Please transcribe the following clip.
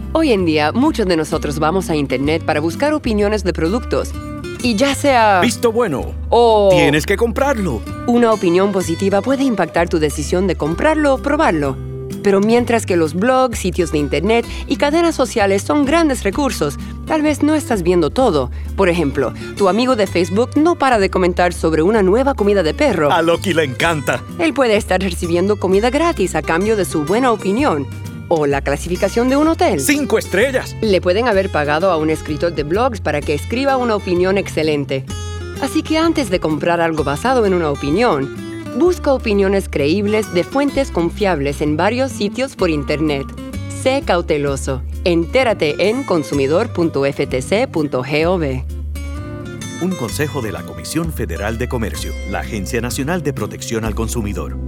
Hoy en día, muchos de nosotros vamos a Internet para buscar opiniones de productos. Y ya sea... Visto bueno. O... Tienes que comprarlo. Una opinión positiva puede impactar tu decisión de comprarlo o probarlo. Pero mientras que los blogs, sitios de Internet y cadenas sociales son grandes recursos, tal vez no estás viendo todo. Por ejemplo, tu amigo de Facebook no para de comentar sobre una nueva comida de perro. A Loki le encanta. Él puede estar recibiendo comida gratis a cambio de su buena opinión. O la clasificación de un hotel. 5 estrellas. Le pueden haber pagado a un escritor de blogs para que escriba una opinión excelente. Así que antes de comprar algo basado en una opinión, busca opiniones creíbles de fuentes confiables en varios sitios por Internet. Sé cauteloso. Entérate en consumidor.ftc.gov. Un consejo de la Comisión Federal de Comercio, la Agencia Nacional de Protección al Consumidor.